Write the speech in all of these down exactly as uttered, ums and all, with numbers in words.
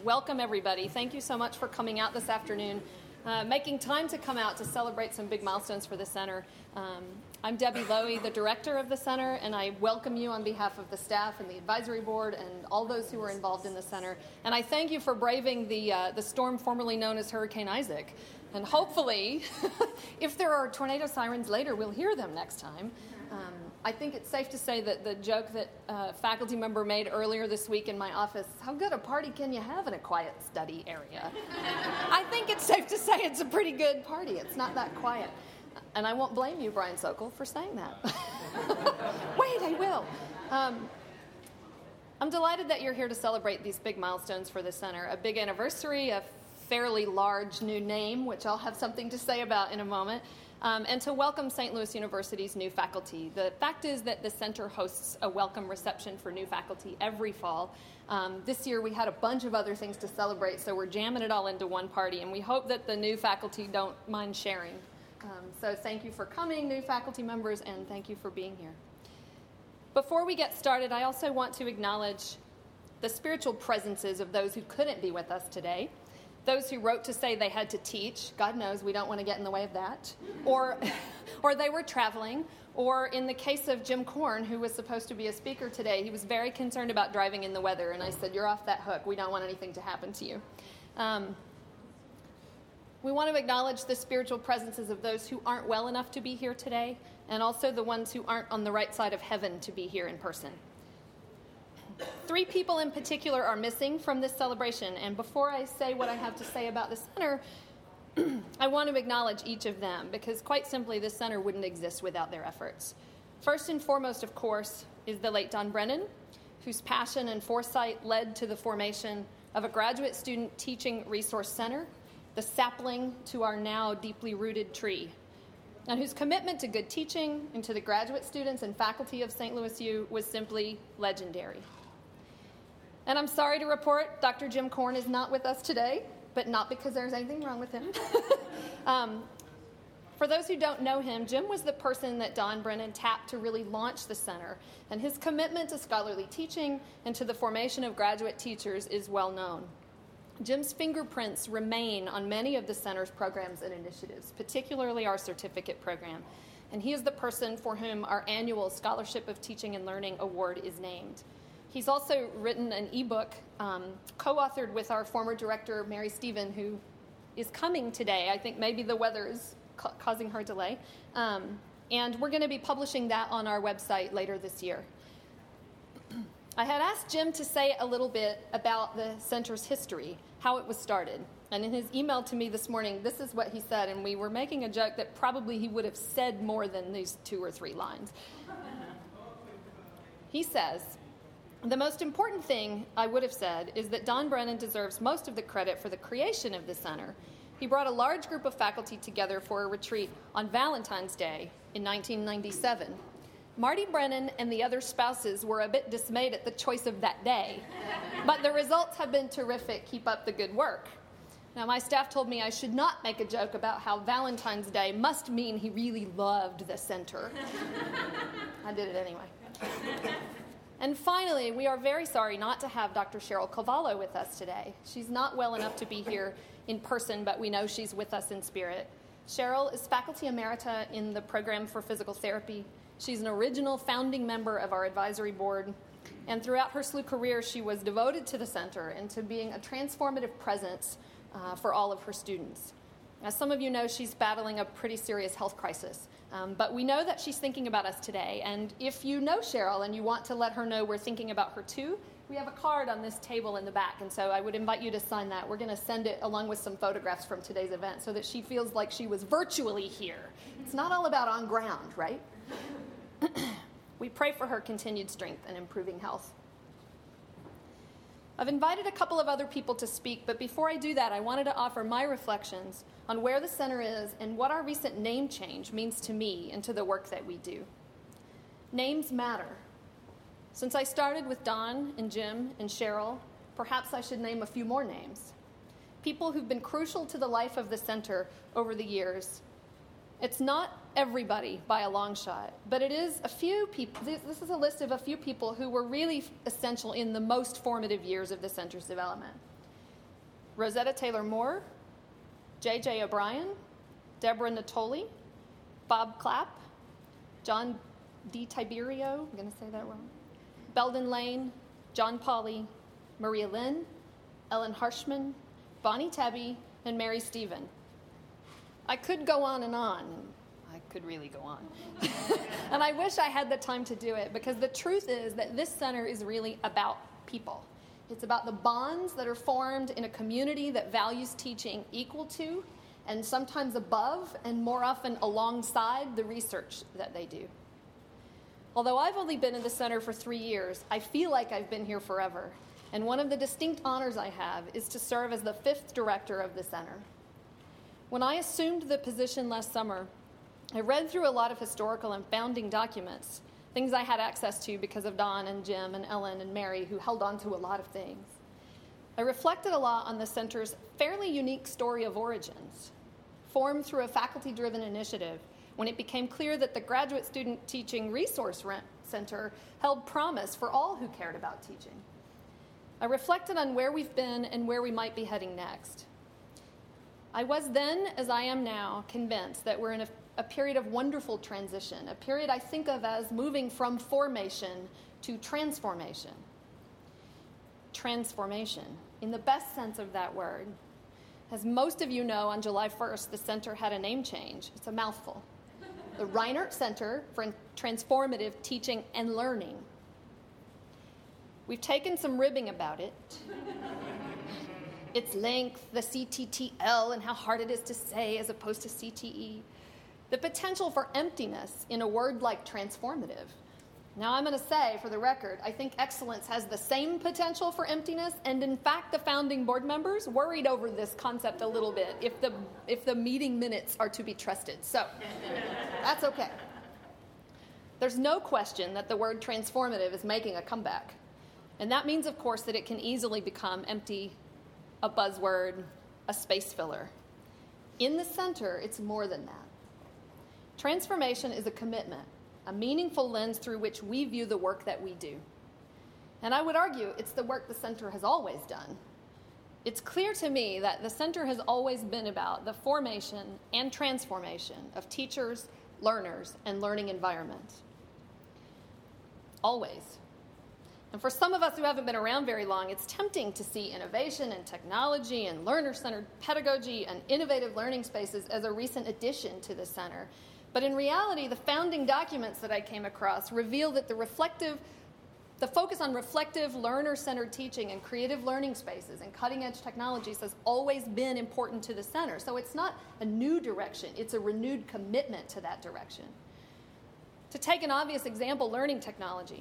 Welcome, everybody. Thank you so much for coming out this afternoon, uh, making time to come out to celebrate some big milestones for the Center. Um, I'm Debbie Lowy, the director of the Center, and I welcome you on behalf of the staff and the advisory board and all those who are involved in the Center. And I thank you for braving the, uh, the storm formerly known as Hurricane Isaac. And hopefully, if there are tornado sirens later, we'll hear them next time. Um, I think it's safe to say that the joke that a faculty member made earlier this week in my office, how good a party can you have in a quiet study area? I think it's safe to say it's a pretty good party. It's not that quiet. And I won't blame you, Brian Sokol, for saying that. Wait, I will. Um, I'm delighted that you're here to celebrate these big milestones for the Center, a big anniversary, a fairly large new name, which I'll have something to say about in a moment, um, and to welcome Saint Louis University's new faculty. The fact is that the Center hosts a welcome reception for new faculty every fall. Um, this year we had a bunch of other things to celebrate, so we're jamming it all into one party, and we hope that the new faculty don't mind sharing. Um, so thank you for coming, new faculty members, and thank you for being here. Before we get started, I also want to acknowledge the spiritual presences of those who couldn't be with us today. Those who wrote to say they had to teach, God knows we don't want to get in the way of that, or, or they were traveling, or in the case of Jim Korn, who was supposed to be a speaker today, he was very concerned about driving in the weather, and I said, you're off that hook. We don't want anything to happen to you. Um, we want to acknowledge the spiritual presences of those who aren't well enough to be here today, and also the ones who aren't on the right side of heaven to be here in person. Three people in particular are missing from this celebration, and before I say what I have to say about the Center, I want to acknowledge each of them, because quite simply, the Center wouldn't exist without their efforts. First and foremost, of course, is the late Don Brennan, whose passion and foresight led to the formation of a graduate student teaching resource center, the sapling to our now deeply rooted tree, and whose commitment to good teaching and to the graduate students and faculty of Saint Louis U was simply legendary. And I'm sorry to report Doctor Jim Korn is not with us today, but not because there's anything wrong with him. um, for those who don't know him, Jim was the person that Don Brennan tapped to really launch the Center, and his commitment to scholarly teaching and to the formation of graduate teachers is well known. Jim's fingerprints remain on many of the Center's programs and initiatives, particularly our certificate program, and he is the person for whom our annual Scholarship of Teaching and Learning Award is named. He's also written an ebook um, co-authored with our former director, Mary Stephen, who is coming today. I think maybe the weather is ca- causing her delay. Um, and we're going to be publishing that on our website later this year. I had asked Jim to say a little bit about the Center's history, how it was started. And in his email to me this morning, this is what he said, and we were making a joke that probably he would have said more than these two or three lines. He says, the most important thing I would have said is that Don Brennan deserves most of the credit for the creation of the Center. He brought a large group of faculty together for a retreat on Valentine's Day in nineteen ninety-seven. Marty Brennan and the other spouses were a bit dismayed at the choice of that day, but the results have been terrific. Keep up the good work. Now, my staff told me I should not make a joke about how Valentine's Day must mean he really loved the Center. I did it anyway. And finally, we are very sorry not to have Doctor Cheryl Cavallo with us today. She's not well enough to be here in person, but we know she's with us in spirit. Cheryl is faculty emerita in the program for physical therapy. She's an original founding member of our advisory board, and throughout her S L U career, she was devoted to the Center and to being a transformative presence uh, for all of her students. As some of you know, she's battling a pretty serious health crisis, um, but we know that she's thinking about us today, and if you know Cheryl and you want to let her know we're thinking about her too, we have a card on this table in the back, and so I would invite you to sign that. We're going to send it along with some photographs from today's event so that she feels like she was virtually here. It's not all about on ground, right? We pray for her continued strength and improving health. I've invited a couple of other people to speak, but before I do that, I wanted to offer my reflections on where the Center is and what our recent name change means to me and to the work that we do. Names matter. Since I started with Don and Jim and Cheryl, perhaps I should name a few more names. People who've been crucial to the life of the Center over the years. It's not everybody by a long shot, but it is a few people. This is a list of a few people who were really essential in the most formative years of the Center's development. Rosetta Taylor Moore, J J O'Brien, Deborah Natoli, Bob Clapp, John D. Tiberio, I'm going to say that wrong, Belden Lane, John Pauley, Maria Lynn, Ellen Harshman, Bonnie Tebby, and Mary Stephen. I could go on and on. I could really go on. And I wish I had the time to do it, because the truth is that this center is really about people. It's about the bonds that are formed in a community that values teaching equal to, and sometimes above, and more often alongside the research that they do. Although I've only been in the center for three years, I feel like I've been here forever. And one of the distinct honors I have is to serve as the fifth director of the center. When I assumed the position last summer, I read through a lot of historical and founding documents, things I had access to because of Don and Jim and Ellen and Mary, who held on to a lot of things. I reflected a lot on the center's fairly unique story of origins, formed through a faculty-driven initiative when it became clear that the Graduate Student Teaching Resource Center held promise for all who cared about teaching. I reflected on where we've been and where we might be heading next. I was then, as I am now, convinced that we're in a, a period of wonderful transition, a period I think of as moving from formation to transformation. Transformation, in the best sense of that word. As most of you know, on July first, the center had a name change. It's a mouthful. The Reinert Center for Transformative Teaching and Learning. We've taken some ribbing about it. Its length, the C T T L, and how hard it is to say as opposed to C T E. The potential for emptiness in a word like transformative. Now, I'm going to say, for the record, I think excellence has the same potential for emptiness, and in fact, the founding board members worried over this concept a little bit, if the if the meeting minutes are to be trusted. So, that's okay. There's no question that the word transformative is making a comeback. And that means, of course, that it can easily become empty, a buzzword, a space filler. In the center, it's more than that. Transformation is a commitment, a meaningful lens through which we view the work that we do. And I would argue it's the work the center has always done. It's clear to me that the center has always been about the formation and transformation of teachers, learners, and learning environments. Always. And for some of us who haven't been around very long, it's tempting to see innovation and technology and learner-centered pedagogy and innovative learning spaces as a recent addition to the center. But in reality, the founding documents that I came across reveal that the reflective, the focus on reflective, learner-centered teaching and creative learning spaces and cutting-edge technologies has always been important to the center. So it's not a new direction, it's a renewed commitment to that direction. To take an obvious example, learning technology.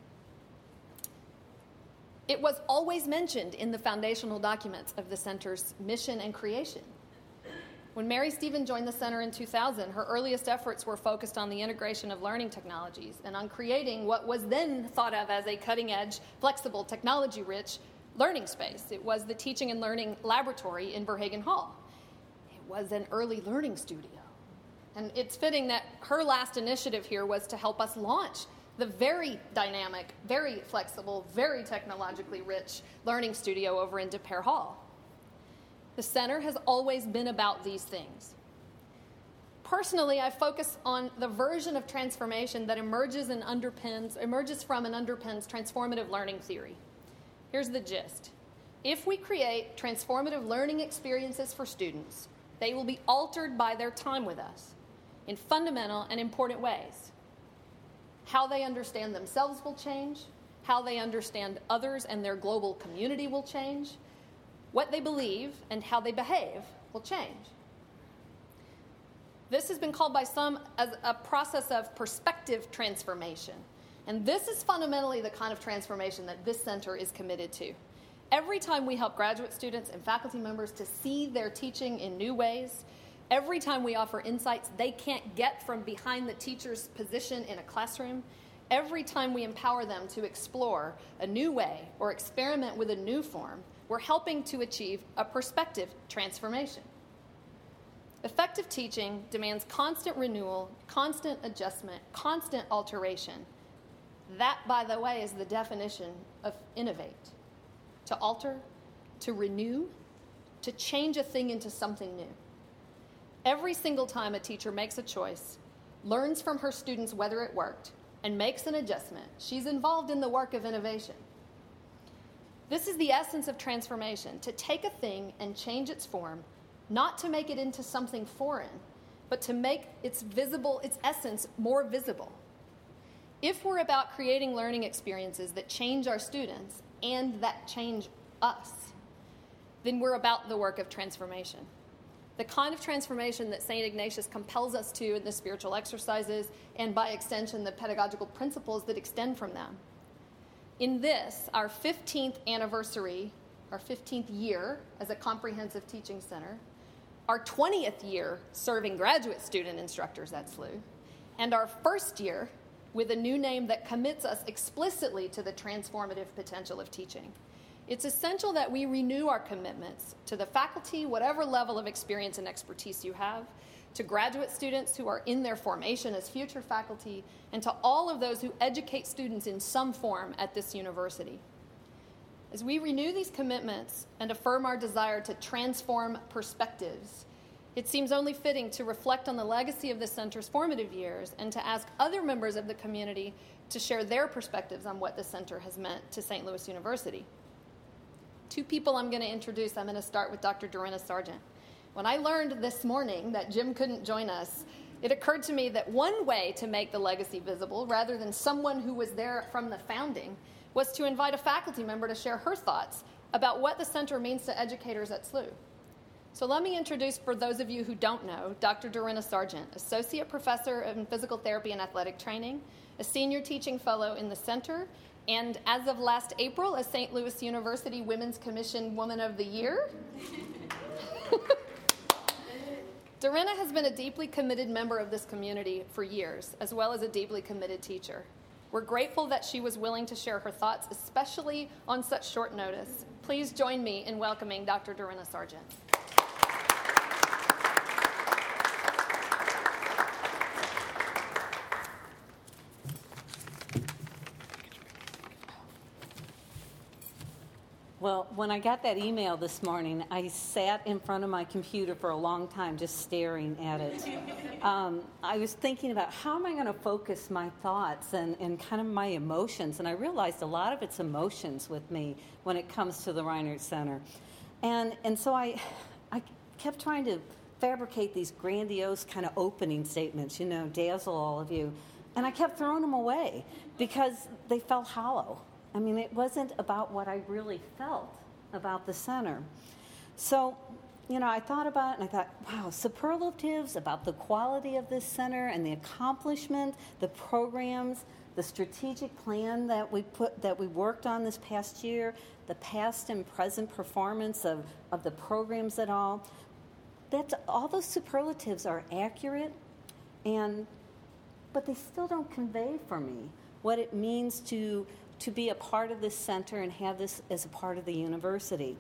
It was always mentioned in the foundational documents of the center's mission and creation. When Mary Stephen joined the center in two thousand, her earliest efforts were focused on the integration of learning technologies and on creating what was then thought of as a cutting-edge, flexible, technology-rich learning space. It was the Teaching and Learning Laboratory in Verhagen Hall. It was an early learning studio. And it's fitting that her last initiative here was to help us launch the very dynamic, very flexible, very technologically rich learning studio over in De Pere Hall. The center has always been about these things. Personally, I focus on the version of transformation that emerges and underpins, emerges from and underpins transformative learning theory. Here's the gist. If we create transformative learning experiences for students, they will be altered by their time with us in fundamental and important ways. How they understand themselves will change. How they understand others and their global community will change. What they believe and how they behave will change. This has been called by some as a process of perspective transformation. And this is fundamentally the kind of transformation that this center is committed to. Every time we help graduate students and faculty members to see their teaching in new ways, every time we offer insights they can't get from behind the teacher's position in a classroom, every time we empower them to explore a new way or experiment with a new form, we're helping to achieve a perspective transformation. Effective teaching demands constant renewal, constant adjustment, constant alteration. That, by the way, is the definition of innovate. To alter, to renew, to change a thing into something new. Every single time a teacher makes a choice, learns from her students whether it worked, and makes an adjustment, she's involved in the work of innovation. This is the essence of transformation, to take a thing and change its form, not to make it into something foreign, but to make its visible, its essence more visible. If we're about creating learning experiences that change our students and that change us, then we're about the work of transformation. The kind of transformation that Saint Ignatius compels us to in the spiritual exercises and, by extension, the pedagogical principles that extend from them. In this, our fifteenth anniversary, our fifteenth year as a comprehensive teaching center, our twentieth year serving graduate student instructors at S L U, and our first year with a new name that commits us explicitly to the transformative potential of teaching, it's essential that we renew our commitments to the faculty, whatever level of experience and expertise you have, to graduate students who are in their formation as future faculty, and to all of those who educate students in some form at this university. As we renew these commitments and affirm our desire to transform perspectives, it seems only fitting to reflect on the legacy of the center's formative years and to ask other members of the community to share their perspectives on what the center has meant to Saint Louis University. Two people I'm going to introduce. I'm going to start with Doctor Dorena Sargent. When I learned this morning that Jim couldn't join us, it occurred to me that one way to make the legacy visible, rather than someone who was there from the founding, was to invite a faculty member to share her thoughts about what the center means to educators at S L U. So let me introduce, for those of you who don't know, Doctor Dorena Sargent, Associate Professor in Physical Therapy and Athletic Training, a Senior Teaching Fellow in the center, and as of last April, a Saint Louis University Women's Commission Woman of the Year. Dorena has been a deeply committed member of this community for years, as well as a deeply committed teacher. We're grateful that she was willing to share her thoughts, especially on such short notice. Please join me in welcoming Doctor Dorena Sargent. Well, when I got that email this morning, I sat in front of my computer for a long time just staring at it. Um, I was thinking about how am I going to focus my thoughts and, and kind of my emotions, and I realized a lot of it's emotions with me when it comes to the Reinert Center. And and so I, I kept trying to fabricate these grandiose kind of opening statements, you know, dazzle all of you, and I kept throwing them away because they felt hollow. I mean, it wasn't about what I really felt about the center. So, you know, I thought about it and I thought, wow, superlatives about the quality of this center and the accomplishment, the programs, the strategic plan that we put that we worked on this past year, the past and present performance of, of the programs at all. That's all those superlatives are accurate, and but they still don't convey for me what it means to to be a part of this center and have this as a part of the university.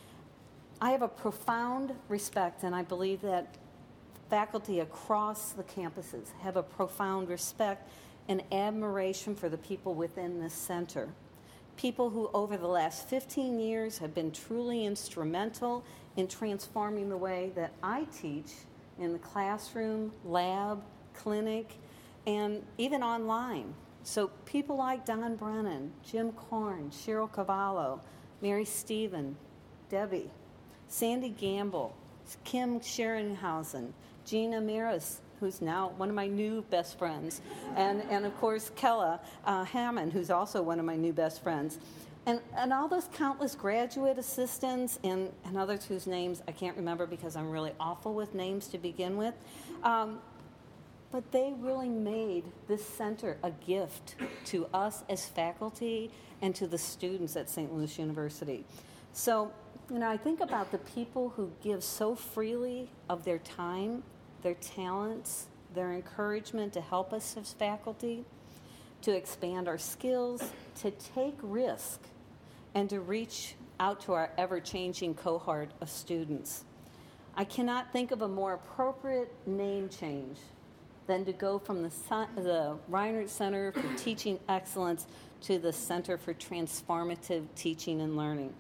I have a profound respect, and I believe that faculty across the campuses have a profound respect and admiration for the people within this center. People who over the last fifteen years have been truly instrumental in transforming the way that I teach in the classroom, lab, clinic, and even online. So people like Don Brennan, Jim Korn, Cheryl Cavallo, Mary Stephen, Debbie, Sandy Gamble, Kim Scherenhausen, Gina Maris, who's now one of my new best friends, and, and of course Kella uh, Hammond, who's also one of my new best friends. And, and all those countless graduate assistants and, and others whose names I can't remember because I'm really awful with names to begin with. Um, But they really made this center a gift to us as faculty and to the students at Saint Louis University. So, you know, I think about the people who give so freely of their time, their talents, their encouragement to help us as faculty, to expand our skills, to take risk, and to reach out to our ever-changing cohort of students. I cannot think of a more appropriate name change than to go from the, the Reinert Center for Teaching Excellence to the Center for Transformative Teaching and Learning.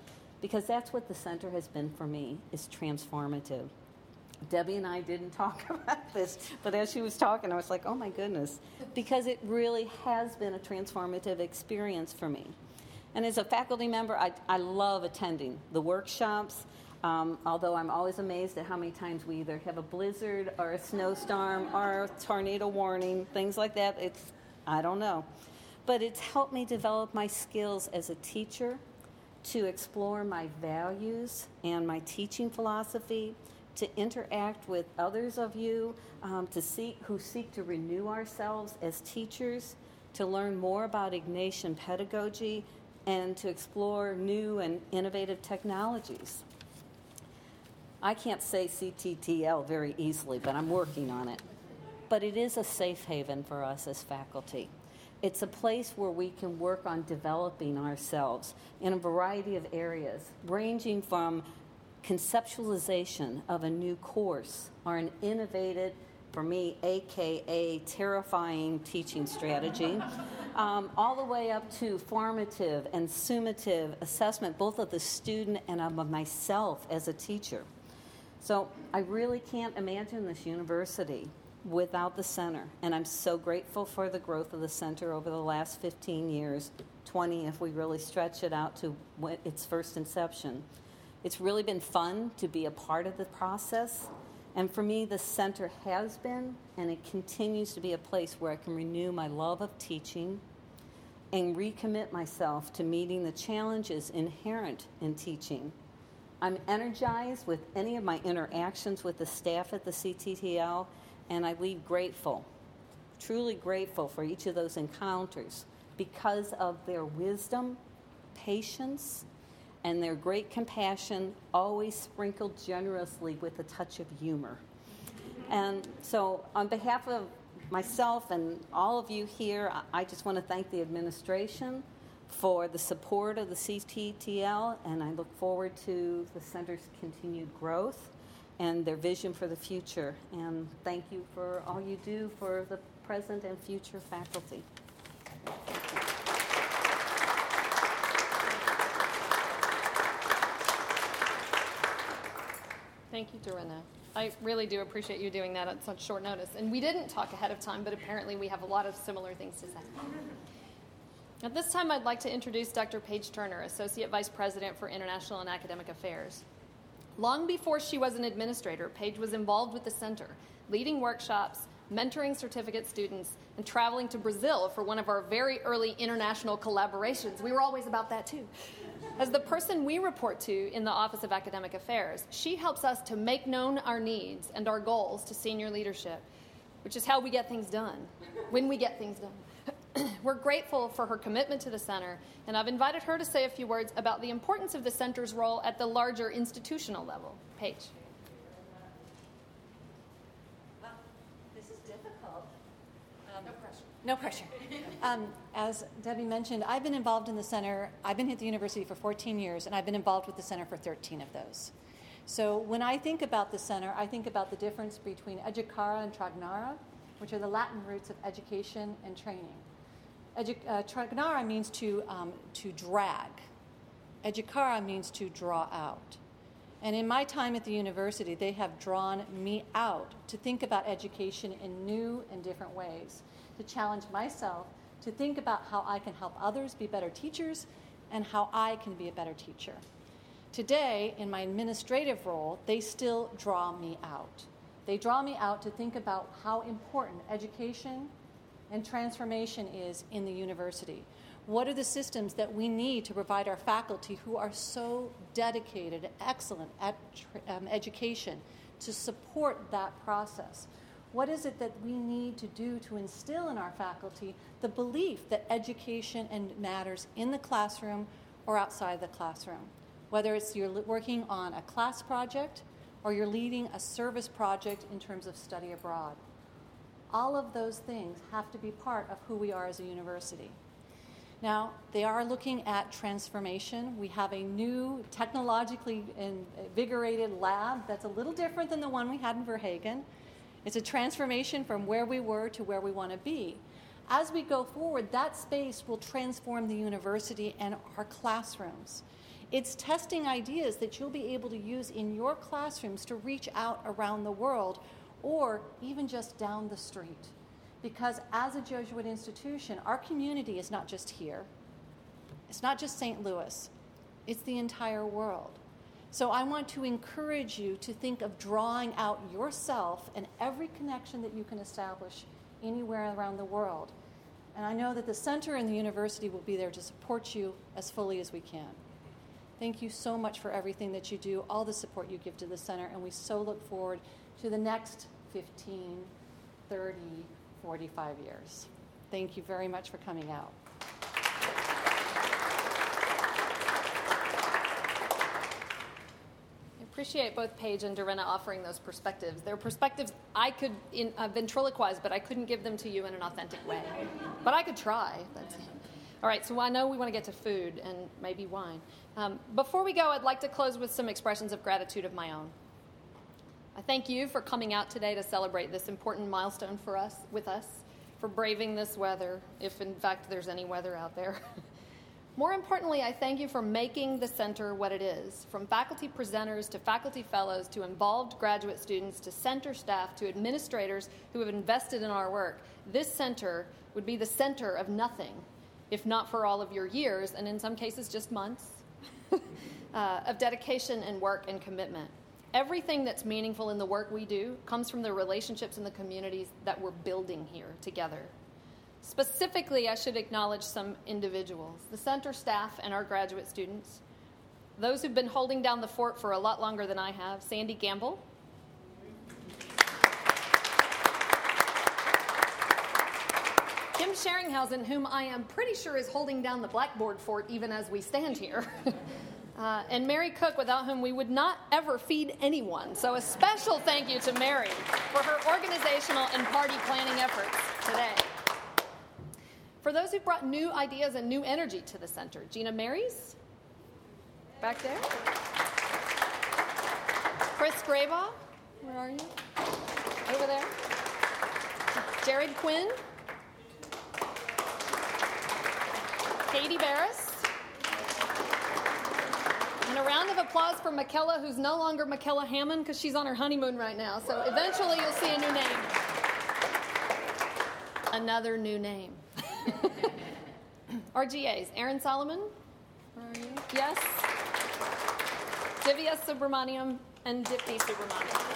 because that's what the center has been for me, is transformative. Debbie and I didn't talk about this, but as she was talking, I was like, oh my goodness, because it really has been a transformative experience for me. And as a faculty member, I, I love attending the workshops, um, although I'm always amazed at how many times we either have a blizzard or a snowstorm or a tornado warning, things like that. It's, I don't know. But it's helped me develop my skills as a teacher, to explore my values and my teaching philosophy, to interact with others of you um, to seek, who seek to renew ourselves as teachers, to learn more about Ignatian pedagogy, and to explore new and innovative technologies. I can't say C T T L very easily, but I'm working on it. But it is a safe haven for us as faculty. It's a place where we can work on developing ourselves in a variety of areas, ranging from conceptualization of a new course or an innovative, for me, A K A terrifying teaching strategy, um, all the way up to formative and summative assessment, both of the student and of myself as a teacher. So I really can't imagine this university without the center, and I'm so grateful for the growth of the center over the last fifteen years, twenty if we really stretch it out to its first inception. It's really been fun to be a part of the process, and for me, the center has been, and it continues to be a place where I can renew my love of teaching and recommit myself to meeting the challenges inherent in teaching. I'm energized with any of my interactions with the staff at the C T T L, and I leave grateful, truly grateful for each of those encounters because of their wisdom, patience, and their great compassion, always sprinkled generously with a touch of humor. And so on behalf of myself and all of you here, I just want to thank the administration for the support of the C T T L, and I look forward to the center's continued growth and their vision for the future. And thank you for all you do for the present and future faculty. Thank you, Dorina. I really do appreciate you doing that at such short notice. And we didn't talk ahead of time, but apparently we have a lot of similar things to say. At this time, I'd like to introduce Doctor Paige Turner, Associate Vice President for International and Academic Affairs. Long before she was an administrator, Paige was involved with the center, leading workshops, mentoring certificate students, and traveling to Brazil for one of our very early international collaborations. We were always about that, too. As the person we report to in the Office of Academic Affairs, she helps us to make known our needs and our goals to senior leadership, which is how we get things done, when we get things done. We're grateful for her commitment to the center, and I've invited her to say a few words about the importance of the center's role at the larger institutional level. Paige. Well, this is difficult. Um, no pressure. No pressure. Um, as Debbie mentioned, I've been involved in the center. I've been at the university for fourteen years, and I've been involved with the center for thirteen of those. So when I think about the center, I think about the difference between educara and tragnara, which are the Latin roots of education and training. Edu- uh, tragnara means to, um, to drag. Educara means to draw out. And in my time at the university, they have drawn me out to think about education in new and different ways, to challenge myself, to think about how I can help others be better teachers and how I can be a better teacher. Today, in my administrative role, they still draw me out. They draw me out to think about how important education and transformation is in the university. What are the systems that we need to provide our faculty who are so dedicated, excellent at um, education, to support that process? What is it that we need to do to instill in our faculty the belief that education and matters in the classroom or outside the classroom? Whether it's you're working on a class project or you're leading a service project in terms of study abroad. All of those things have to be part of who we are as a university. Now, they are looking at transformation. We have a new technologically invigorated lab that's a little different than the one we had in Verhagen. It's a transformation from where we were to where we want to be. As we go forward, that space will transform the university and our classrooms. It's testing ideas that you'll be able to use in your classrooms to reach out around the world or even just down the street. Because as a Jesuit institution, our community is not just here. It's not just Saint Louis. It's the entire world. So I want to encourage you to think of drawing out yourself and every connection that you can establish anywhere around the world. And I know that the center and the university will be there to support you as fully as we can. Thank you so much for everything that you do, all the support you give to the center, and we so look forward to the next fifteen, thirty, forty-five years. Thank you very much for coming out. I appreciate both Paige and Dorena offering those perspectives. They're perspectives I could in, uh, ventriloquize, but I couldn't give them to you in an authentic way. But I could try. That's, all right, so I know we want to get to food and maybe wine. Um, before we go, I'd like to close with some expressions of gratitude of my own. I thank you for coming out today to celebrate this important milestone for us, with us, for braving this weather, if in fact there's any weather out there. More importantly, I thank you for making the center what it is. From faculty presenters to faculty fellows to involved graduate students to center staff to administrators who have invested in our work, this center would be the center of nothing if not for all of your years, and in some cases just months, uh, of dedication and work and commitment. Everything that's meaningful in the work we do comes from the relationships in the communities that we're building here together. Specifically, I should acknowledge some individuals, the center staff and our graduate students, those who've been holding down the fort for a lot longer than I have. Sandy Gamble, Kim Sheringhausen, whom I am pretty sure is holding down the Blackboard fort even as we stand here, uh, and Mary Cook, without whom we would not ever feed anyone. So a special thank you to Mary for her organizational and party planning efforts today. For those who brought new ideas and new energy to the center, Gina Marys, back there. Chris Graybaugh, where are you? Over there. Jared Quinn. Katie Barris. And a round of applause for Michaela, who's no longer Michaela Hammond because she's on her honeymoon right now. So eventually you'll see a new name. Another new name. Our G As, Aaron Solomon, where are you? Yes. Divya Subramaniam and Dipti Subramaniam.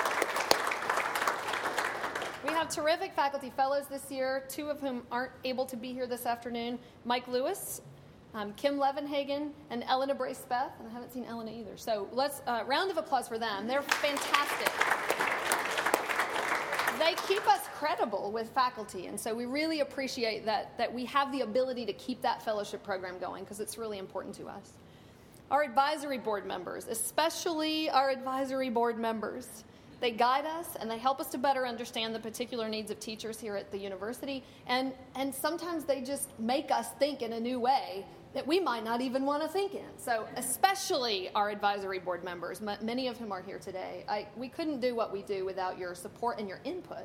We have terrific faculty fellows this year, two of whom aren't able to be here this afternoon. Mike Lewis, um, Kim Levenhagen, and Elena Brace-Beth. And I haven't seen Elena either. So let's, uh, round of applause for them. They're fantastic. They keep us credible with faculty, and so we really appreciate that, that we have the ability to keep that fellowship program going because it's really important to us. Our advisory board members, especially our advisory board members, they guide us and they help us to better understand the particular needs of teachers here at the university, and, and sometimes they just make us think in a new way that we might not even want to think in. So especially our advisory board members, m- many of whom are here today. I, we couldn't do what we do without your support and your input.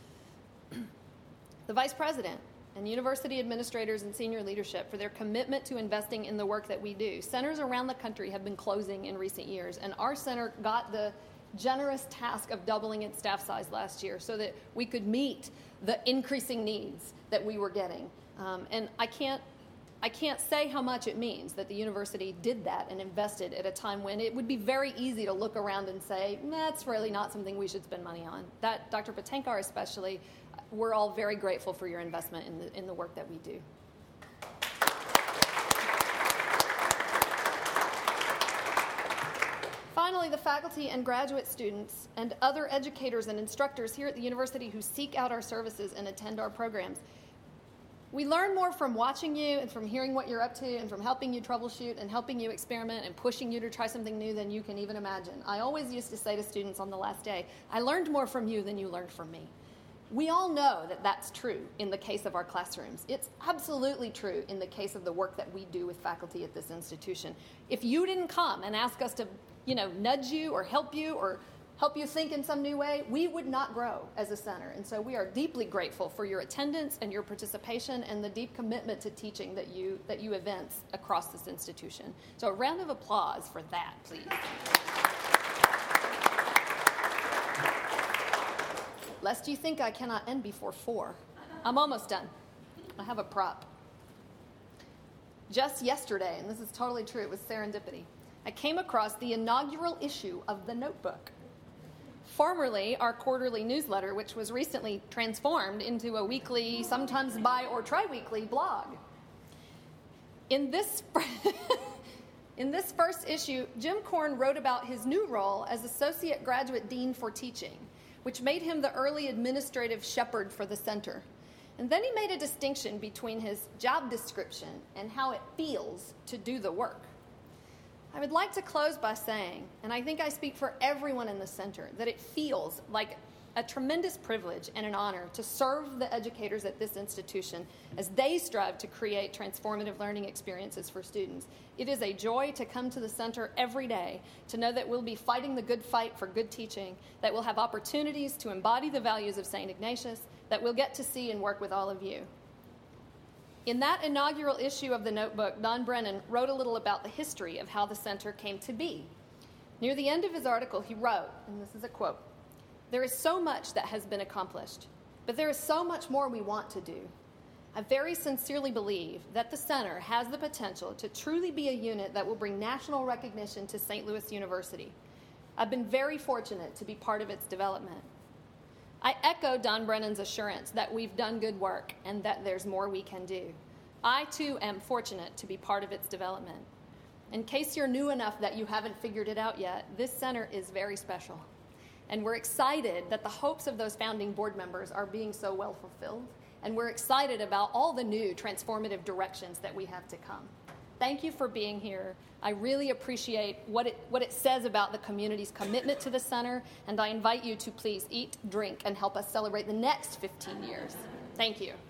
The vice president and university administrators and senior leadership for their commitment to investing in the work that we do. Centers around the country have been closing in recent years, and our center got the generous task of doubling its staff size last year so that we could meet the increasing needs that we were getting. Um, and I can't I can't say how much it means that the university did that and invested at a time when it would be very easy to look around and say, that's really not something we should spend money on. That, Doctor Patenkar especially, we're all very grateful for your investment in the, in the work that we do. Finally, the faculty and graduate students and other educators and instructors here at the university who seek out our services and attend our programs. We learn more from watching you and from hearing what you're up to and from helping you troubleshoot and helping you experiment and pushing you to try something new than you can even imagine. I always used to say to students on the last day, I learned more from you than you learned from me. We all know that that's true in the case of our classrooms. It's absolutely true in the case of the work that we do with faculty at this institution. If you didn't come and ask us to, you know, nudge you or help you or help you think in some new way, we would not grow as a center. And so we are deeply grateful for your attendance and your participation and the deep commitment to teaching that you that you evince across this institution. So a round of applause for that, please. Lest you think I cannot end before four. I'm almost done. I have a prop. Just yesterday, and this is totally true, it was serendipity, I came across the inaugural issue of The Notebook. Formerly our quarterly newsletter, which was recently transformed into a weekly, sometimes bi- or tri-weekly blog. In this, in this first issue, Jim Korn wrote about his new role as Associate Graduate Dean for Teaching, which made him the early administrative shepherd for the center. And then he made a distinction between his job description and how it feels to do the work. I would like to close by saying, and I think I speak for everyone in the center, that it feels like a tremendous privilege and an honor to serve the educators at this institution as they strive to create transformative learning experiences for students. It is a joy to come to the center every day, to know that we'll be fighting the good fight for good teaching, that we'll have opportunities to embody the values of Saint Ignatius, that we'll get to see and work with all of you. In that inaugural issue of The Notebook, Don Brennan wrote a little about the history of how the center came to be. Near the end of his article, he wrote, and this is a quote, "There is so much that has been accomplished, but there is so much more we want to do. I very sincerely believe that the center has the potential to truly be a unit that will bring national recognition to Saint Louis University. I've been very fortunate to be part of its development. I echo Don Brennan's assurance that we've done good work and that there's more we can do. I, too, am fortunate to be part of its development. In case you're new enough that you haven't figured it out yet, this center is very special. And we're excited that the hopes of those founding board members are being so well fulfilled. And we're excited about all the new transformative directions that we have to come. Thank you for being here. I really appreciate what it, what it says about the community's commitment to the center, and I invite you to please eat, drink, and help us celebrate the next fifteen years. Thank you.